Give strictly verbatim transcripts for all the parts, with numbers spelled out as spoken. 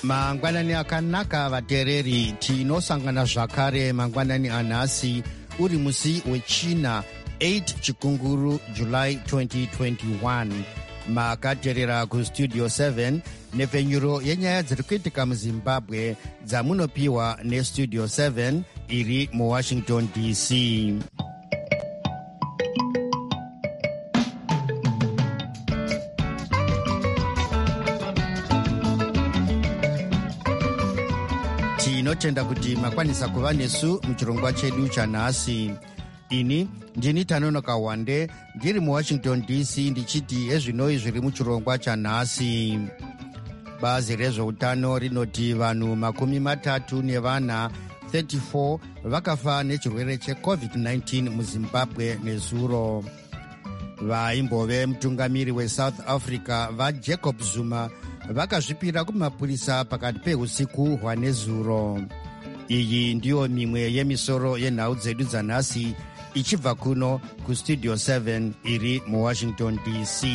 mangwanani akanaka vateereri, tinosangana zvakare mangwanani anhasi uri musi wechina eight chikunguru July twenty twenty-one. Makateerera kustudio seven nepfenyuro yenyaya dziri kuitika muzimbabwe dzamunopiwa nestudio seven iri muwashington D C. Tinotenda kuti makwanisa kuva nesu muchirongwa chedu chanhasi. Ini ndini Tanonoka Wande ndiri muwashington D C ndichiti ezvinoi zviri muchirongwa chanhasi. Bazi rezveutano rinoti vanhu makumi matatu nevana thirty-four vakafa nechirwere checovid nineteen muzimbabwe nezuro. Vaimbove mutungamiri weSouth Africa vaJacob Zuma vakazvipira kumapurisa pakati peusiku hwanezuro. Iyi ndiyo mimwe yemisoro yenhau dzedu dzanhasi ichibva kuno kustudio seven iri muwashington D C.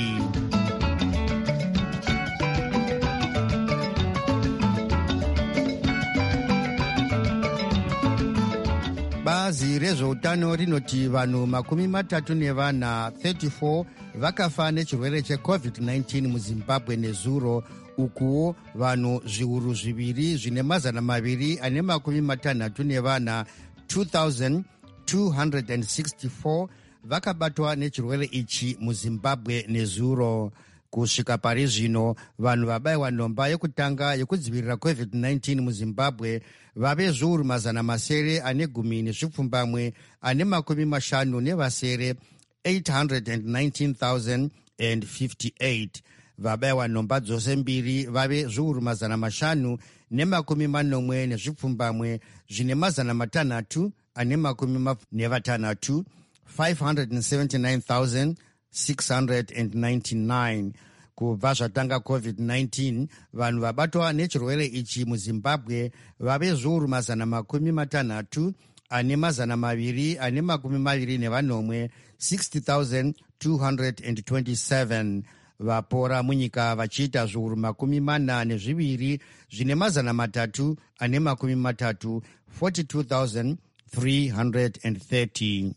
Bazi rezveutano rinoti vanhu makumi matatu nevana thirty-four vakafa nechirwere checovid nineteen muzimbabwe nezuro, ukuwo vanhu zviuru zviviri zvine mazana maviri ane makumi matanhatu nevana two thousand two hundred sixty-four vakabatwa nechirwere ichi muzimbabwe nezuro. Kusvika pari zvino vanhu vabayiwa nhomba yekutanga yekudzivirira covid nineteen muzimbabwe vave zviuru mazana masere ane gumi nezvipfumbamwe ane makumi mashanu nevasere eight hundred nineteen thousand fifty-eight. Vabayiwa nhomba dzose mbiri vave zviuru mazana mashanu nemakumi manomwe nezvipfumbamwe zvine mazana matanhatu ane makumi nevatanhatu five hundred seventy-nine thousand six hundred ninety-nine. Kubva zvatanga covid nineteen vanhu vabatwa nechirwere ichi muzimbabwe vave zviuru mazana makumi matanhatu ane mazana maviri ane makumi maviri nevanomwe sixty thousand two hundred twenty-seven. Vapora munyika vachiita zviuru makumi mana nezviviri zvine mazana matatu ane makumi matatu forty-two thousand three hundred thirty.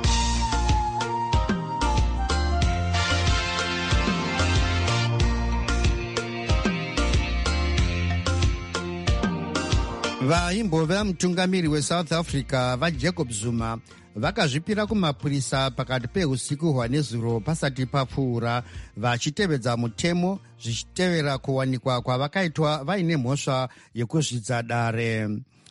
Vaimbove mutungamiri weSouth Africa vaJacob Zuma vakazvipira kumapurisa pakati peusiku hwanezuro pasati papfuura, vachitevedza mutemo zvichitevera kuwanikwa kwavakaitwa vaine mhosva yekuzvidza dare.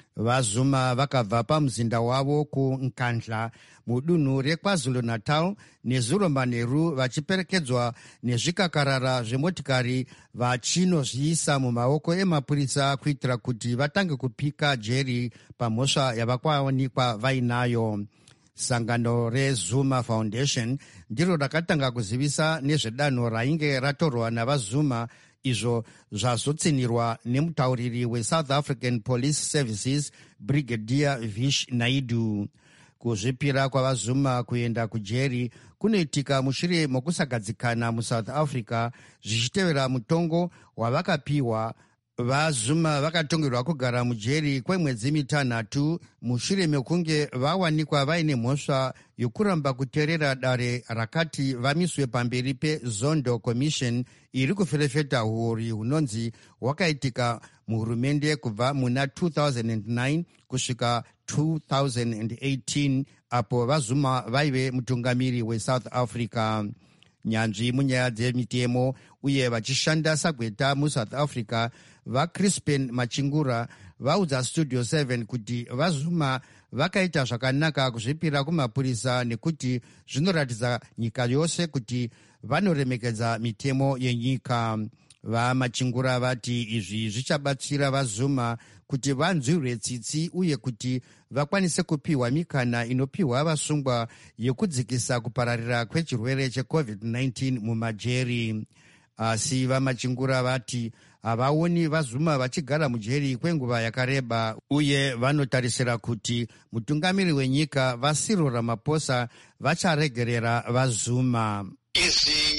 VaZuma vakabva pamuzinda wavo kuNkandla mudunhu reKwaZulu-Natal nezuro manheru vachiperekedzwa nezvikakarara zvemotikari vachinozviisa mumaoko emapurisa kuitira kuti vatange kupika jeri pamhosva yavakawanikwa vainayo. Sangano reZuma Foundation ndiro rakatanga kuzivisa nezvedanho rainge ratorwa navaZuma, izvo zvazotsinirwa nemutauriri weSouth African Police Services Brigadier Vish Naidu. Kuzvipira kwavaZuma kuenda kujeri kunoitika mushure mokusagadzikana muSouth Africa zvichitevera mutongo wavakapiwa. VaZuma vakatongerwa kugara mujeri kwemwedzi mitanhatu mushure mekunge vawanikwa vaine mhosva yokuramba kuteerera dare rakati vamiswe pamberi peZondo Commission iri kuferefeta uori hunonzi hwakaitika muhurumende kubva muna two thousand nine kusvika two thousand eighteen, apo vaZuma vaive mutungamiri weSouth Africa. Nyanzvi munyaya dzemitemo uye vachishanda sagweta muSouth Africa vaCrispin Machingura vaudza studio seven kuti vaZuma vakaita zvakanaka kuzvipira kumapurisa nekuti zvinoratidza nyika yose kuti vanoremekedza mitemo yenyika. VaMachingura vati izvi zvichabatsira vaZuma kuti vanzwirwe tsitsi uye kuti vakwanise kupiwa mikana inopiwa vasungwa yekudzikisa kupararira kwechirwere checovid nineteen mumajeri. Asi vaMachingura vati havaoni vaZuma vachigara mujeri kwenguva yakareba uye vanotarisira kuti mutungamiri wenyika vaCyril Ramaphosa vacharegerera vaZuma. Izi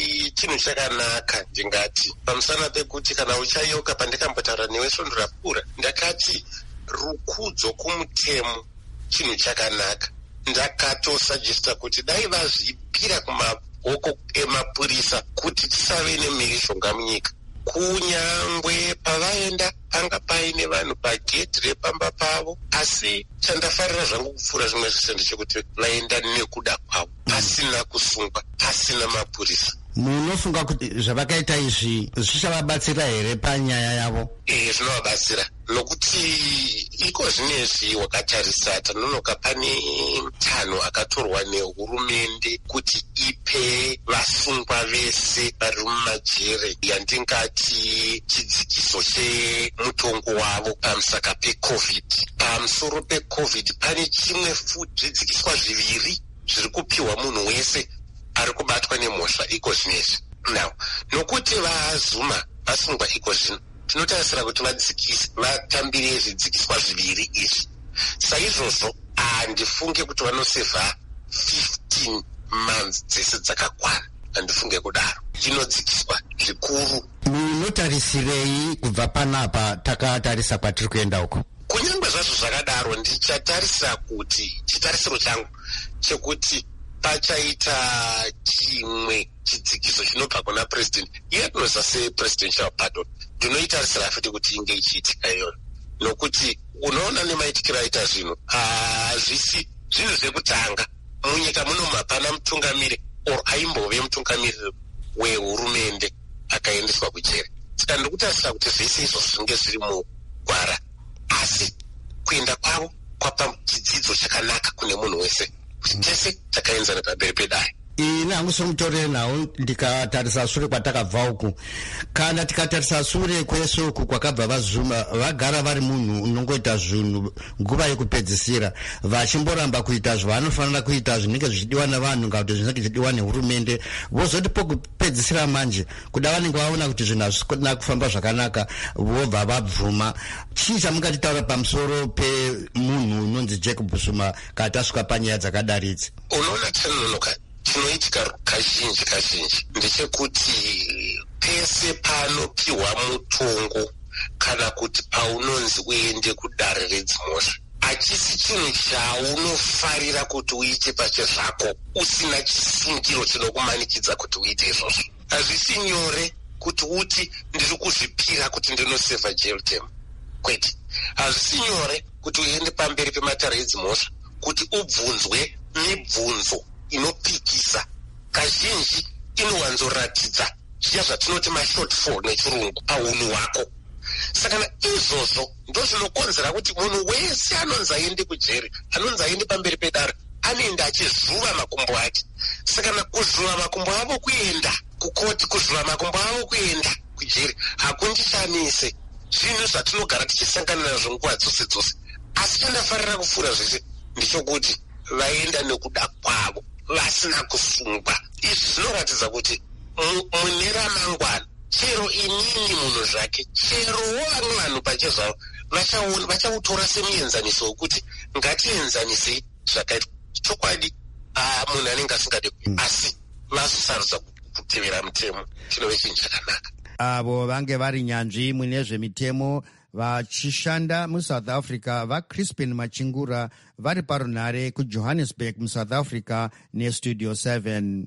chinhu chakanaka. Ndingati pamusana pekuti kana uchayoka, pandikambotaura newe svondo rapfuura, ndakati rukudzo kumutemo chinhu chakanaka. Ndakatosajesta kuti dai vazvipira kumaboko emapurisa kuti tisave nemhirishonga munyika. Kunyangwe pavaenda panga paine vanhu pagedhi repamba pavo, asi chandafarira zvangu kupfuura zvimwe zvese ndechekuti vaenda nekuda kwavo, pasina kusungwa, pasina mapurisa. Munofunga kuti zvavakaita izvi zvichavabatsira here panyaya yavo? Eh, zvinovabatsira nokuti iko zvinezvi wakatarisa tanonoka pane tanho akatorwa nehurumende kuti ipe vasungwa vese vari mumajere yandingati chidzikiso chemutongo wavo pamusaka pecovid. Pamusoro pecovid pane chimwe futi zvidzikiswa zviviri zviri kupiwa munhu wese ari kubatwa nemhosva iko zvinezvi. Now, nokuti vazuma vasungwa iko zvino, tinotarisira kuti vadzikisi vatambire zvidzikiswa zviviri izvi. Saizvozvo handifunge kuti vanosevha fifteen months dzese dzakakwana. Handifunge kudaro. Zvinodzikiswa zvikuru. Munotarisirei kubva panapa takatarisa kwatiri kuenda uko? Kunyange zvazvo zvakadaro, ndichatarisa kuti chitarisiro changu chekuti pachaita chimwe chidzikiso chinobva kuna president, iye tinoziva sepresidential pardon, ndinoitarisira futi kuti inge ichiitika iyoyo. Nokuti unoona nemaitikiro aita zvino, hazvisi zvinhu zvekutanga munyika muno mapana mutungamiri or aimbove mutungamiriri wehurumende akaendeswa kujere. Saka ndikutarisira kuti zvese izvo zvinge zviri mugwara, asi kuenda kwavo kwapa chidzidzo chakanaka kune munhu wese. Tese takaenzana pamberi pedare. Ina hangu somutorere nawo ndikatarisa sure kwatakabva uku. Kana tikatarisa sure kwese uku kwakabva vazuma, vagara vari munhu unongoita zvinhu nguva yekupedzisira, vachimboramba kuita zvavanofanira kuita zvinenge zvichidiwa navanhu kana kuti zvinenge zvichidiwa nehurumende. Vozoti pokupedzisira manje kuda vanenge vaona kuti zvinhu hazvisina kufamba zvakanaka, vobva vabvuma. Chii chamungatitaura pamusoro pemunhu unonzi Jacob Zuma kana tasvika panyaya dzakadaridzi? Unoona tinonoka chinoitika kazhinji kazhinji ndechekuti pese panopiwa mutongo kana kuti paunonzi uende kudare redzimhosva, hachisi chinhu chaunofarira kuti uite pache zvako usina chisungiro chinokumanikidza kuti uite izvozvo. Hazvisi nyore kuti uti ndiri kuzvipira kuti ndinosevha jail term. Kwete, hazvisi nyore kuti uende pamberi pematare edzimhosva kuti ubvunzwe mibvunzo inopikisa. Kazhinji inowanzoratidza zviya zvatinoti mashortfall nechirungu paunhu hwako. Saka izvozvo ndo zvinokonzera kuti munhu wese anonzi aende kujeri, anonzi aende pamberi pedare, anoenda achizvuva makumbo ake. Saka kuzvuva makumbo avo kuenda kukoti, kuzvuva makumbo avo kuenda kujeri hakundichanise. Zvinhu zvatinogara tichisangana nazvo nguva dzose dzose. Asi chandafarira kupfuura zvese ndichokuti vaenda nekuda kwavo, vasina kusungwa. Izvi zvinoratidza kuti mune ramangwana, chero inini munhu zvake, cherowo vamwe vanhu pachezvavo vachautora semuenzaniso wekuti ngatienzanisei zvakaitwa. Chokwadi munhu anenge asingade kuita, asi vasarudza kutevera mutemo, chinove chinhu chakanaka. Avo vange vari nyanzvi mune zvemitemo vachishanda muSouth Africa, vaCrispin Machingura vari parunhare kuJohannesburg muSouth Africa neStudio seven.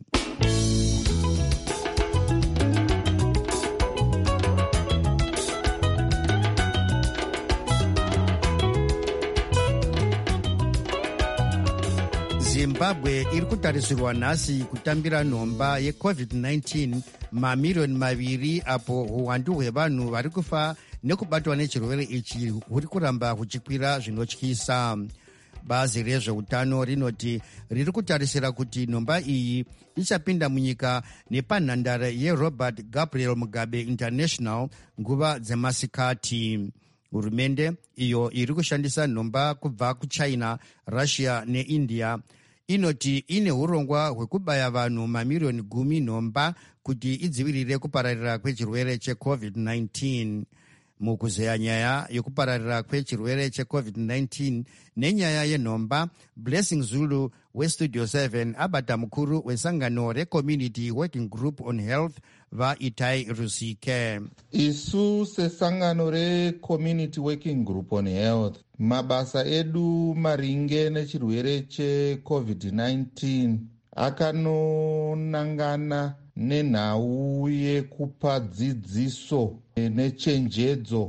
Zimbabwe iri kutarisirwa nhasi kutambira nhomba yecovid nineteen mamiriyoni maviri, apo uwandu hwevanhu vari kufa nekubatwa nechirwere ichi huri kuramba huchikwira zvinotyisa. Bazi rezveutano rinoti riri kutarisira kuti nhomba iyi ichapinda munyika nepanhandare yeRobert Gabriel Mugabe International nguva dzemasikati. Hurumende iyo iri kushandisa nhomba kubva kuChina, Russia neIndia inoti ine urongwa hwekubaya vanhu mamiriyoni gumi nhomba kuti idzivirire kupararira kwechirwere checovid nineteen. mukuzeya nyaya yokupararira kwechirwere checovid nineteen nenyaya yenhomba, Blessing Zulu westudio seven abata mukuru wesangano recommunity working group on health vaItai Rusike. Isu sesangano recommunity working group on health, mabasa edu maringe nechirwere checovid nineteen akanonangana nenhau yekupa dzidziso nechenjedzo,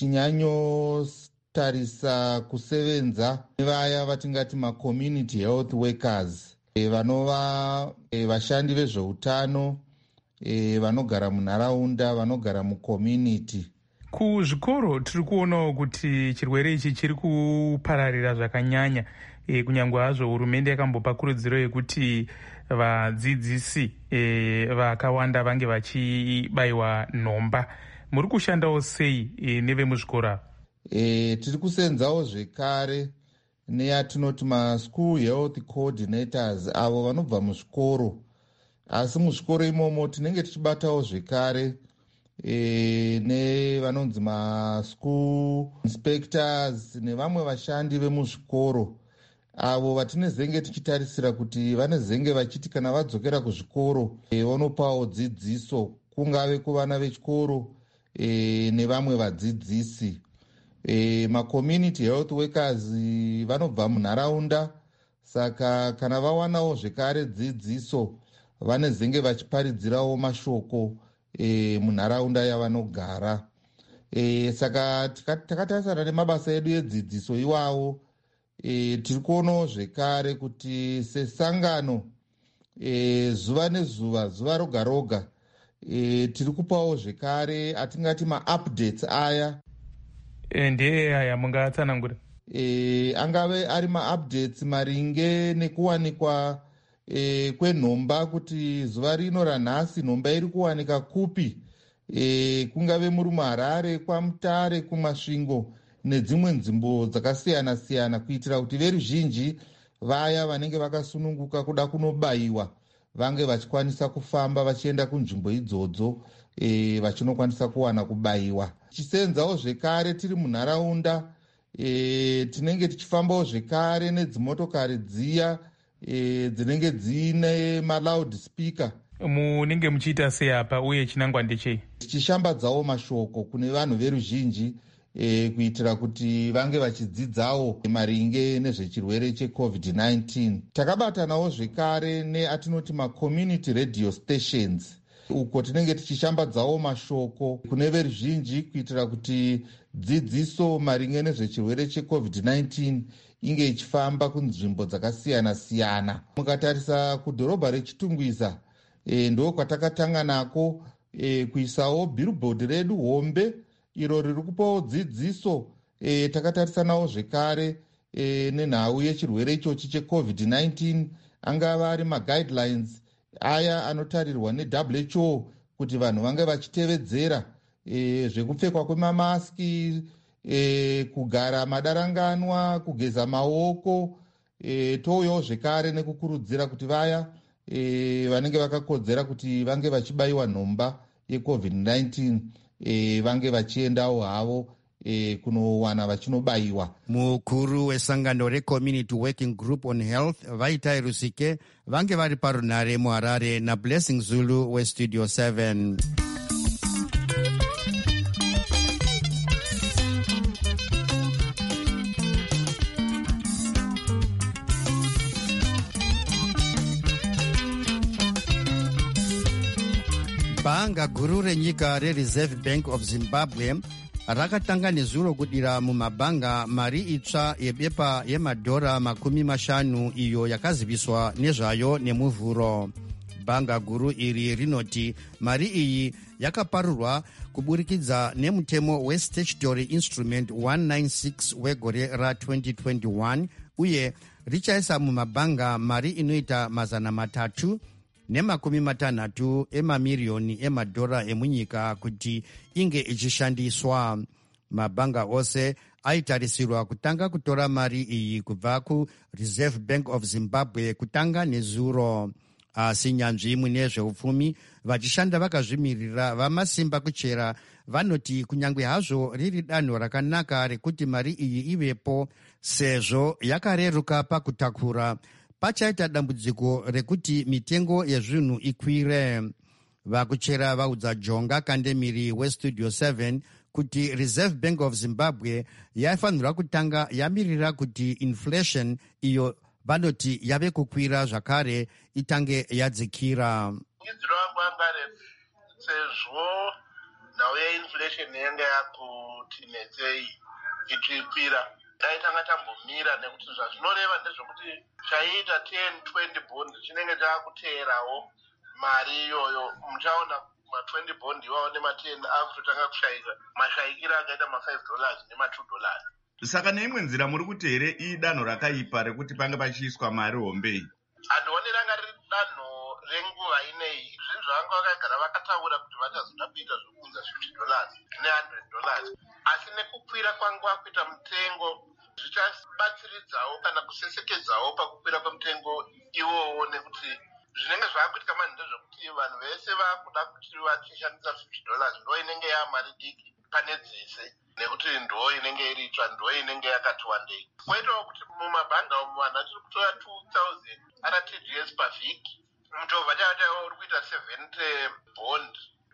tichinyanyotarisa kusevenza nevaya vatingati macommunity health workers, vanova vashandi vezveutano vanogara munharaunda, vanogara mucommunity. Kuzvikoro tiri kuonawo kuti chirwere ichi chiri kupararira zvakanyanya, e, kunyange hazvo hurumende yakambopa kurudziro yekuti vadzidzisi e, vakawanda vange vachibayiwa nhomba. Muri kushandawo sei e, nevemuzvikoro? E, tiri kusenzawo zvekare neyatinoti maschool health coordinators, avo vanobva muzvikoro. Asi muzvikoro imomo tinenge tichibatawo zvekare e, nevanonzi maschool inspectors nevamwe vashandi vemuzvikoro, avo vatinezenge tichitarisira kuti vanezenge vachiti kana vadzokera kuzvikoro e, vanopawo dzidziso, kungave kuvana vechikoro e, nevamwe vadzidzisi. E, macommunity health workers vanobva munharaunda, saka kana vawanawo zvekare dzidziso vanezenge vachiparidzirawo mashoko e, munharaunda yavanogara. E, saka takatarisana nemabasa edu edzidziso iwawo, e, tiri kuonawo zvekare kuti sesangano e, zuva nezuva, zuva roga roga, e, tiri kupawo zvekare atingati maupdates aya. E, ndeye aya mungatsanangura? E, angave ari maupdates maringe nekuwanikwa e, kwenhomba, kuti zuva rino ranhasi nhomba iri kuwanika kupi, e, kungave muri muHarare, kwaMutare, kuMasvingo nedzimwe nzvimbo dzakasiyana siyana, kuitira kuti veruzhinji vaya vanenge vakasununguka kuda kunobayiwa vange vachikwanisa kufamba vachienda kunzvimbo idzodzo e, vachinokwanisa kuwana kubayiwa. Tichisenzawo zvekare tiri munharaunda, e, tinenge tichifambawo zvekare nedzimotokari dziya e, dzinenge dziine maloud speaker. Munenge muchiita sei apa, uye chinangwa ndechei? Tichishambadzawo mashoko kune vanhu veruzhinji e, kuitira kuti vange vachidzidzawo maringe nezvechirwere checovid nineteen. Takabatanawo zvekare neatinoti macommunity radio stations, uko tinenge tichishambadzawo mashoko kune veruzhinji kuitira kuti dzidziso maringe nezvechirwere checovid nineteen inge ichifamba kunzvimbo dzakasiyana siyana. Mukatarisa kudhorobha reChitungwiza, e, ndo kwatakatanga nako e, kuisawo billboard redu hombe iro riri kupawo dzidziso. E, takatarisanawo zvekare e, nenhau yechirwere ichochi checovid nineteen, angava ari maguidelines aya anotarirwa neW H O kuti vanhu vange vachitevedzera, e, zvekupfekwa kwemamaski, e, kugara madaranganwa, kugeza maoko. E, touyawo zvekare nekukurudzira kuti vaya e, vanenge vakakodzera kuti vange vachibayiwa nhomba yecovid nineteen e, vange vachiendawo havo e, kunowana vachinobayiwa. Mukuru wesangano recommunity working group on health vaItai Rusike vange vari parunare muHarare naBlessing Zulu westudio seven. Bhanga guru renyika reReserve Bank of Zimbabwe rakatanga nezuro kudira mumabhanga mari itsva yebepa yemadhora makumi mashanu iyo yakaziviswa nezvayo nemuvhuro. Bhanga guru iri rinoti mari iyi yakaparurwa kuburikidza nemutemo weStatutory Instrument one ninety-six wegore ra-twenty twenty-one uye richaisa mumabhanga mari inoita mazana matatu nemakumi matanhatu emamiriyoni emadhora emunyika kuti inge ichishandiswa. Mabhanga ose aitarisirwa kutanga kutora mari iyi kubva kuReserve Bank of Zimbabwe kutanga nezuro. asi nyanzvi mune zveupfumi vachishanda vakazvimirira vamasimba kuchera vanoti kunyange hazvo riri danho rakanaka rekuti mari iyi ivepo sezvo yakareruka pakutakura, pachaita dambudziko rekuti mitengo yezvinhu ikwire. Vakuchera vaudza Jonga Kandemiri westudio seven kuti Reserve Bank of Zimbabwe yaifanirwa kutanga yamirira kuti inflation iyo vanoti yave kukwira zvakare itange yadzikira. Sezvo nhau yeinflation yanga yakuti netsei ichikwira, taitanga tambomira nekuti zvazvinoreva ndezvekuti chaita ten twenty bond chinenge chakuteerawo mari iyoyo. Muchaona ma twenty bond iwawo nema ten akutotanga kushaika, mashaikiro akaita ma five dollars nema two dollars. Saka neimwe nzira muri kuti here idanho rakaipa rekuti pange pachiiswa mari hombei? Handioni ranga riri danho renguva inei. Zvinhu zvavanga vakagara vakataura kuti vachazoda kuita zvokunza fifty dollars ne one hundred dollars, asi nekukwira kwanguva kuita mutengo zvichabatsiridzawo kana kusesekedzawo pakukwira kwemutengo iwowo, nekuti zvinenge zvaakuitika mani ndezvekuti vanhu vese vakuda kuti vachishandisa fifty dollars ndo inenge yamari diki pane dzese, nekuti ndo inenge iritsva, ndo inenge yakati wandei. Kwoitawo kuti mumabhanga umu vanhu vachiri kutora two thousand R T G S pavhiki, mutovha chaiwo uri kuita seventy bond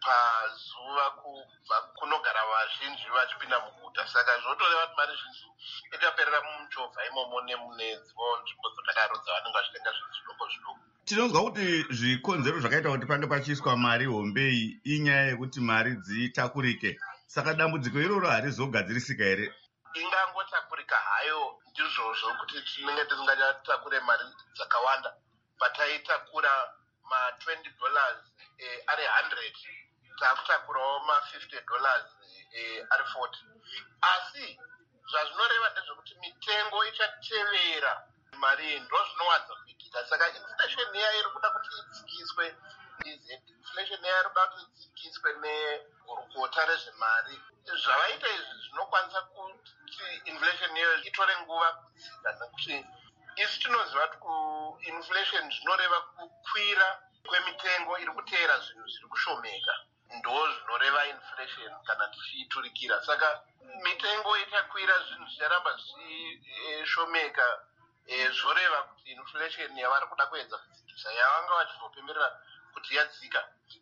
pazuva kubva kunogara vazhinji vachipinda muguta. Saka zvotoreva kuti mari zhinji itaperera mumuchovha imomo nemune dzimwewo nzvimbo dzakadaro dzavanenge vachitenga zvinhu zvidoko zvidoko. Tinonzwa kuti zvikonzero zvakaita kuti pange pachiiswa mari hombei inyaya yekuti mari dzitakurike. Saka dambudziko iroro harizogadzirisika here? Ingangotakurika hayo ndizvozvo kuti tinenge tisingachatakure mari dzakawanda. Pataitakura ma twenty dollars eh, ari one hundred, takutakurawo ma fifty dollars eh, ari forty. Asi zvazvinoreva ndezvekuti mitengo ichatevera mari ndo zvinowanza kuitika. Saka inflation iya iri kuda kuti idzikiswe, inflation iya iri kuda kuti idzikiswe negurukota rezvemari. Zvavaita izvi zvinokwanisa kuti inflation iyo itore nguva kudzika, nekuti isi tinoziva kuti kuinflation zvinoreva kukwira kwemitengo iri kuteera zvinhu zviri kushomeka, ndo zvinoreva inflation kana tichiiturikira. Saka mitengo itakwira zvinhu zvicharamba zvichishomeka, e, zvoreva kuti inflation yavari kuda kuedza kudzikisa, yavanga vachizopemberera kuti yadzika,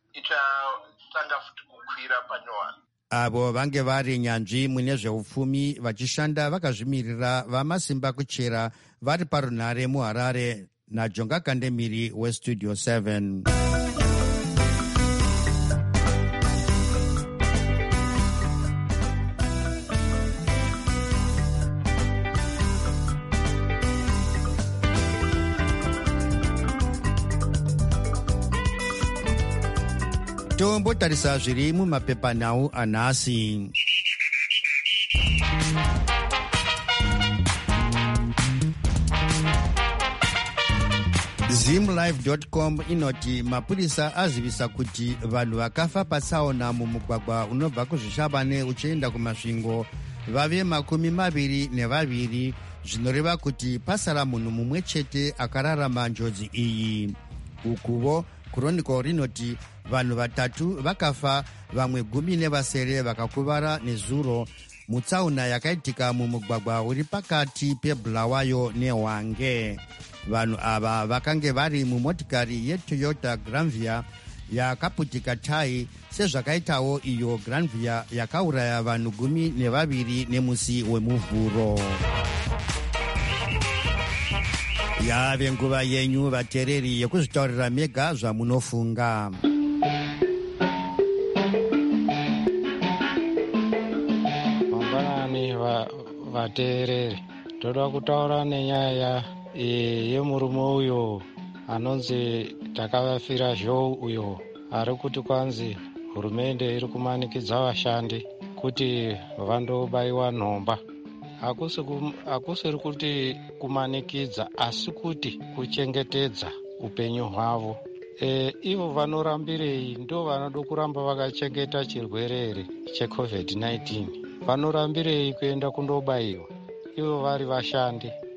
ichatanga futi kukwira panyowani. Avo vange vari nyanzvi mune zveupfumi vachishanda vakazvimirira vamasimba kuchera vari parunhare muHarare naJonga Kandemiri westudio seven. Tombotarisa zviri mumapepanhau anhasi. zimlive dot com inoti mapurisa azivisa kuti vanhu vakafa patsaona mumugwagwa unobva kuzvishavane uchienda kumasvingo vave makumi maviri nevaviri, zvinoreva kuti pasara munhu mumwe chete akararama njodzi iyi. Ukuvo Chronicle rinoti vanhu vatatu vakafa, vamwe gumi nevasere vakakuvara nezuro mutsaona yakaitika mumugwagwa uri pakati peBulawayo neHwange. Vanhu ava vakange vari mumotikari yeToyota Granvia yakaputika tai, sezvakaitawo iyo Granvia yakauraya vanhu gumi nevaviri nemusi wemuvhuro. Yave nguva yenyu vateereri yekuzvitaurira mega zvamunofunga. Mangwanani vateereri, toda kutaura nenyaya yemurume uyo anonzi Takavafira Joe, uyo ari kuti kwanzi hurumende iri kumanikidza vashandi kuti vandobayiwa nhomba. Hakusiri kuti kumanikidza, asi kuti kuchengetedza upenyu hwavo. E, ivo vanorambirei? Ndo vanoda kuramba vakachengeta chirwere checovid nineteen. Vanorambirei kuenda kundobayiwa? Ivo vari vashandi.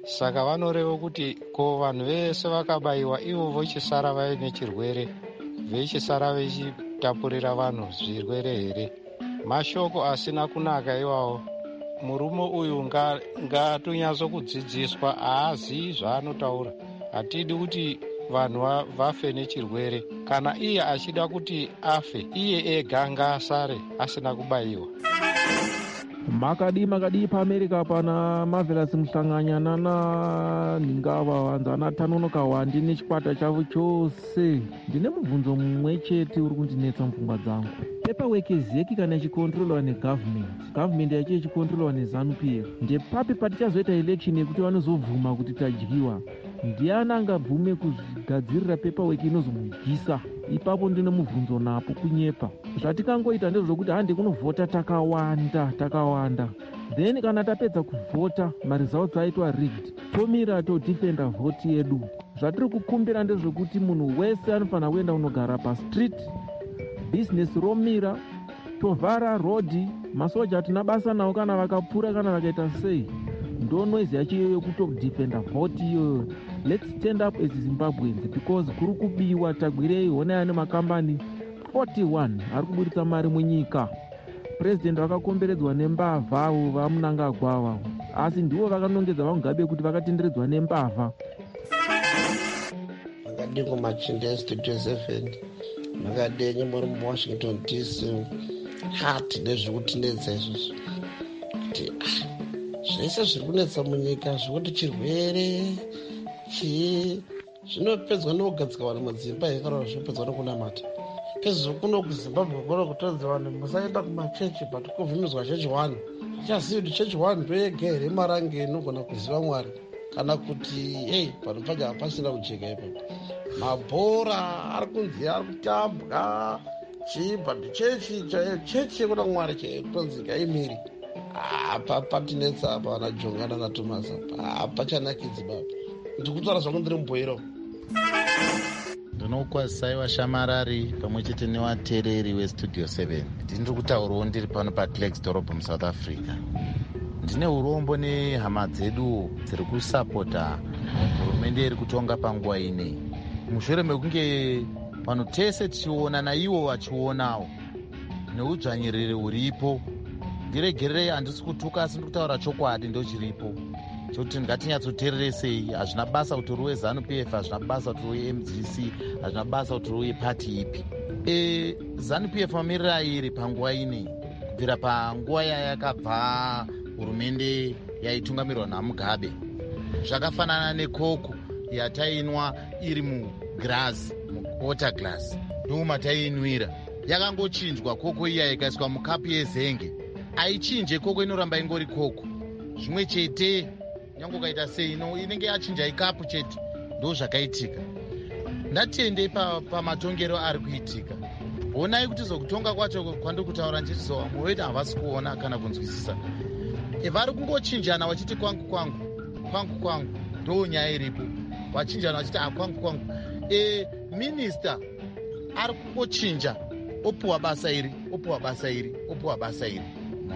saka vanoreva kuti ko vanhu vese vakabayiwa ivo vochisara vaine chirwere vechisara vechitapurira vanhu zvirwere here? Mashoko asina kunaka iwawo. Murume uyu ngaatonyatsokudzidziswa, haazivi zvaanotaura. Hatidi kuti vanhu vafe nechirwere. Kana iye achida kuti afe, iye ega ngaasare asina kubayiwa. makadi makadi paAmerica pana Marvelous Muhlanganyana na Ningava vanzana tanonoka wandi nechikwata chavo chose. Ndine mubvunzo mumwe chete uri kundinetsa mupfungwa dzangu. Paperwork zeki kana ichikontrolwa negovernment, government yacho ichikontrolwa neZANU P F, ndepapi patichazoita election yekuti vanozobvuma kuti tadyiwa? Ndiani angabvume kugadzirira paperwork inozomudyisa? Ipapo ndine mubvunzo napo kunyepa. Zvatikangoita ndezvokuti handi kunovhota takawanda takawanda, then kana tapedza kuvhota maresults aitwa rigged, tomira todefenda vhoti yedu. Zvatiri kukumbira ndezvokuti munhu wese anofanira kuenda unogara pastreet, business romira, tovhara rodhi, masoja hatina basa nawo kana vakapura kana vakaita sei. Ndo noise yacho iyoyo kutodefenda vhoti iyoyo. Let's stand up as Zimbabweans because kuri kubiwa tagwirei honai nemakambani forty-one ari kuburitsa mari munyika. President vakakomberedzwa nembavha avo vaMunangagwa avo, asi ndivo vakanongedza vaMugabe kuti vakatenderedzwa nembavha. Makadingo Machinda Studio seven, makadenye muri muWashington D C, hati nezvekutinetsa izvozvo kuti zvese zviri kunetsa munyika zvekuti chirwere chii zvinopedzwa nekugadzika vanhu mudzimba yekarora zvinopedzwa nekunamata. Pezvo kuno kuZimbabwe kuno kutonzi vanhu musaenda kumachechi but kuvhimidzwa chechi one. Tichaziva kuti chechi one ndoyega here marange inogona kuziva Mwari kana kuti hey vanhu paja hapasina kujeka ipapo. Mabhora ari kunzi ari kutambwa chii but chechi chechi yekuna Mwari chetonzi ngaimiri. Apa patinetsa apa vana Jongana naThomas apa pachanakidzi baba. Ndikutaura zvangu ndiri mubhoiro. Ndinokwazisai vashamarari pamwe chete nevateereri weStudio seven. Ndiri kutaurawo ndiri pano paKlerksdorp muSouth Africa. Ndine urombo nehama dzedu dziri kusapota hurumende iri kutonga panguva ine. Mushure mekunge vanhu tese tichiona naivo vachionawo neudzvanyiriri huripo, ndiregererei handisi kutuka asi ndiri kutaura chokwadi ndochiripo chokuti ngatinyatsoteereresei. Hazvina basa kuti uri weZANU P F, hazvina basa kuti uri M G C, hazvina basa kuti uri pati ipi. E, ZANU P F mamirira iri panguva ine kubvira panguva yayakabva hurumende yaitungamirwa naMugabe. Zvakafanana nekoko yatainwa iri mugirazi, muwater glass, ndomatainwira. Yakangochinjwa koko iya ikaiswa mukapu yezenge. Aichinje koko, inoramba ingori koko. Zvimwe chete nyange ukaita sei ino inenge yachinja ikapu chete. Ndo zvakaitika. Ndatendei pamatongero pa ari kuitika. Onai kuti zokutonga kwacho kwandikutaura ndichizowa mwoyo wedu havasi kuona kana kunzwisisa. E, vari kungochinjana vachiti kwangu kwangu kwangu kwangu, ndo nyaya iripo. Vachinjana vachiti akwangu kwangu. E, minista ari kungochinja, opuwa basa iri, opuwa basa iri, opuwa basa iri.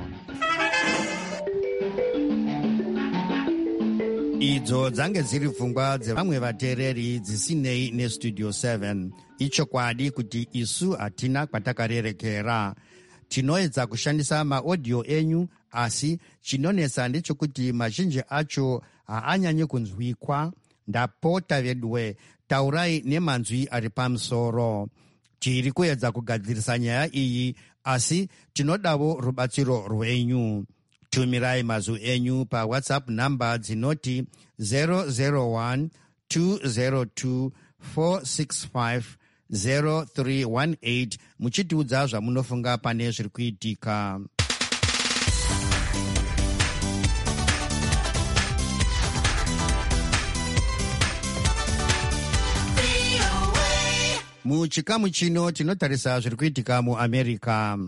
Idzo dzange dziri pfungwa dzevamwe vateereri dzisinei neStudio seven. Ichokwadi kuti isu hatina kwatakarerekera. Tinoedza kushandisa maaudio enyu, asi chinonetsa ndechekuti mazhinji acho haanyanyi kunzwikwa. Ndapota vedwe, taurai nemanzwi ari pamusoro. Tiri kuedza kugadzirisa nyaya iyi, asi tinodawo rubatsiro rwenyu. Tumirai mazwi enyu pa WhatsApp namba dzinoti zero zero one two zero two four six five zero three one eight muchitiudza zvamunofunga pane zviri kuitika. Muchikamu chino tinotarisa zviri kuitika muAmerica.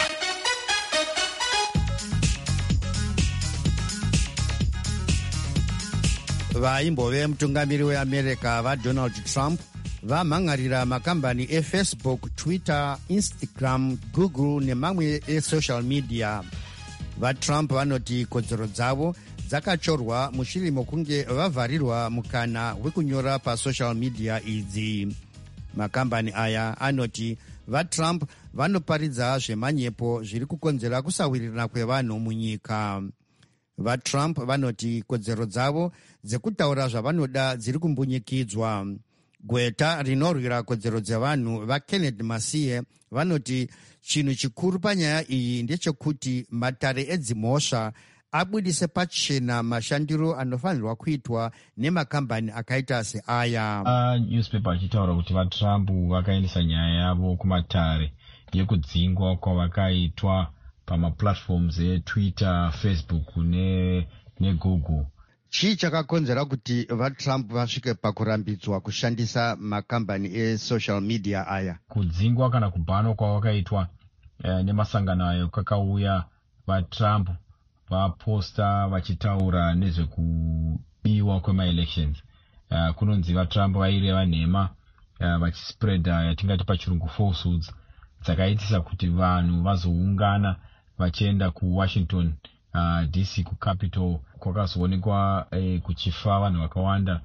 Vaimbove mutungamiri weAmerica vaDonald Trump vamhangarira makambani eFacebook, Twitter, Instagram, Google nemamwe esocial media. VaTrump vanoti kodzero dzavo dzakachorwa mushure mokunge vavharirwa mukana wekunyora pasocial media idzi. Makambani aya anoti vatrump vanoparidza zvemanyepo zviri kukonzera kusawirirana kwevanhu munyika. VaTrump vanoti kodzero dzavo dzekutaura zvavanoda dziri kumbunyikidzwa. Gweta rinorwira kodzero dzevanhu vaKenneth Masiye vanoti chinhu chikuru panyaya iyi ndechekuti matare edzimhosva abudise pachena mashandiro anofanirwa kuitwa nemakambani akaita seaya. Uh, newspaper achitaura kuti vaTrump vakaendesa nyaya yavo kumatare yekudzingwa kwavakaitwa pamaplatforms eTwitter, Facebook ne, neGoogle. Chii chakakonzera kuti vaTrump vasvike pakurambidzwa kushandisa makambani esocial media aya? Kudzingwa kana kubhanwa kwavakaitwa eh, nemasangano ayo kakauya vaTrump vaposta vachitaura nezvekubiwa kwemaelections. Uh, kunonzi vaTrump vaireva nhema uh, vachispreada yatingati pachirungu falsehoods dzakaitisa kuti vanhu vazoungana vachienda kuWashington uh, D C kuCapitol. Kwakazoonekwa eh, kuchifa vanhu vakawanda,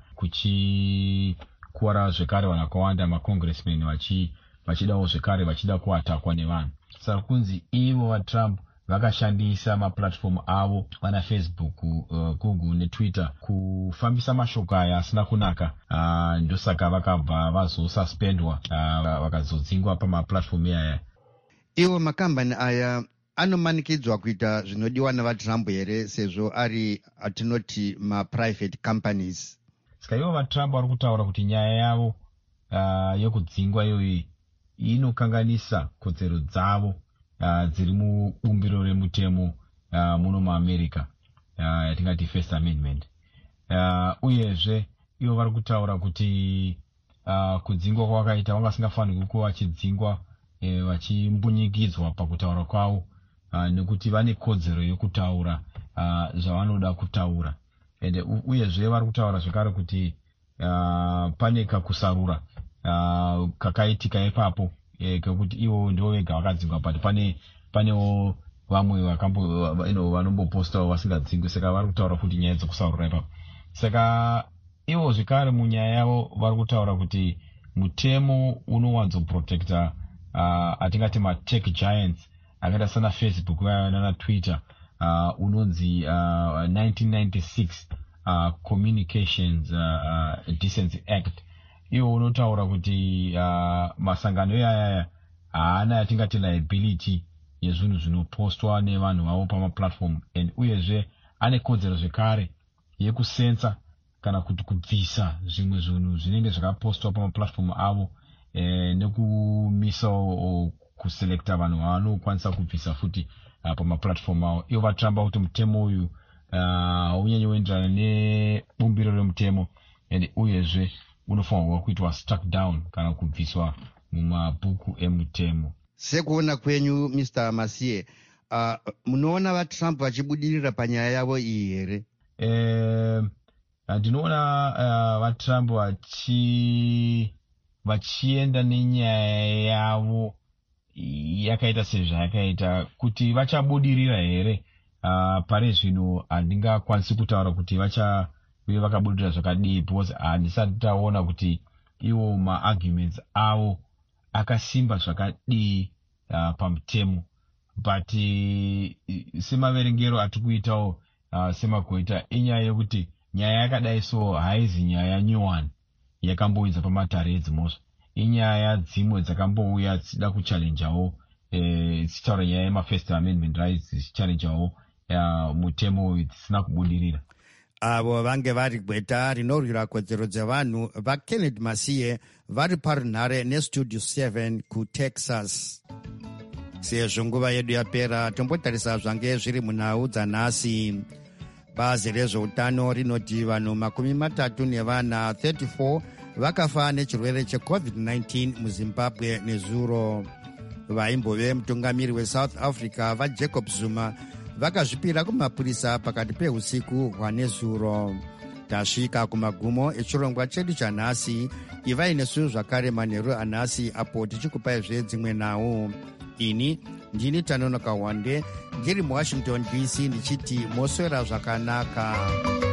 kuchikuwara zvekare vanhu vakawanda, macongressmen vachi vachidawo zvekare vachida kuatakwa nevanhu. Saka kunzi ivo vaTrump vakashandisa maplatform avo vana Facebook, uh, Google neTwitter kufambisa mashoko aya asina kunaka. Uh, ndosaka vakabva vazosuspendwa uh, vakazodzingwa pamaplatform aya. Iwo makambani aya anomanikidzwa kuita zvinodiwa navaTrump here sezvo ari atinoti maprivate companies? Saka ivo vaTrump vari kutaura kuti nyaya yavo uh, yokudzingwa iyoyi inokanganisa kodzero dzavo uh, dziri mubumbiro remutemo uh, muno muAmerica uh, yatingati First Amendment. Uh, uyezve ivo vari kutaura kuti uh, kudzingwa kwavakaita vanga vasingafanirwi kuva vachidzingwa eh, vachimbunyikidzwa pakutaura kwavo. Uh, nekuti vane kodzero yokutaura uh, zvavanoda kutaura. Ende uyezve vari kutaura zvekare kuti uh, pane kakusarura uh, kakaitika ipapo eh, kekuti ivo ndivo vega vakadzingwa, but pane panewo vamwe vakambo vanombopostawo vasingadzingwi. Saka vari kutaura kuti nyaya dzekusarura ipapo. Saka ivo zvekare munyaya yavo vari kutaura kuti mutemo unowanzoprotecta uh, atingati matech giants akaita sana Facebook nana Twitter uh, unonzi uh, nineteen ninety-six uh, Communications uh, uh, Decency Act. Iwo unotaura kuti uh, masangano yaya haana yatingati liability yezvinhu zvinopostwa nevanhu vavo pamaplatform, and uyezve ane kodzero zvekare yekusensa kana kuti kubvisa zvimwe zvinhu zvinenge zvakapostwa pamaplatform avo eh, nekumisawo kuselekta vanhu vavanokwanisa kubvisa futi uh, pamaplatform avo. Ivo vaTrump kuti mutemo uyu haunyanyi uh, uenderana nebumbiro remutemo, and uyezve unofanirwa kuitwa struck down kana kubviswa mumabhuku emutemo. Sekuona kwenyu Mister Masiye, uh, munoona vaTrump vachibudirira panyaya yavo iyi here? Eh, ndinoona uh, vaTrump vachi vachienda nenyaya yavo yakaita sezvayakaita. Kuti vachabudirira here uh, pari zvino handingakwanisi kutaura kuti vacha uye vakabudirira zvakadii, because handisati taona kuti iwo maarguments avo akasimba zvakadii uh, pamutemo. But uh, semaverengero ati kuitawo uh, semagoita inyaya yekuti nyaya yakadai so haizi nyaya nyowani yakamboidza pamatare edzimhosva. Inyaya dzimwe dzakambouya dzichida kuchallenjawo eh, dzichitaura nyaya yema-First Amendment rights dzichichallenjawo uh, mutemo uyu dzisina kubudirira. Avo vange vari gweta rinorwira kodzero dzevanhu vaKenneth Masiye vari parunhare nestudio seven kuTexas. Sezvo nguva yedu yapera, tombotarisa zvange zviri munhau dzanhasi. Bazi rezveutano rinoti vanhu makumi matatu nevana thirty-four vakafa nechirwere checovid nineteen muZimbabwe nezuro. Vaimbove mutungamiri weSouth Africa vaJacob Zuma vakazvipira kumapurisa pakati peusiku hwanezuro. Tasvika kumagumo echirongwa chedu chanhasi. Ivai nesu zvakare manheru anhasi apo tichikupaizve dzimwe nhau. Ini ndini Tanonoka Wande ndiri muwashington D C ndichiti moswera zvakanaka.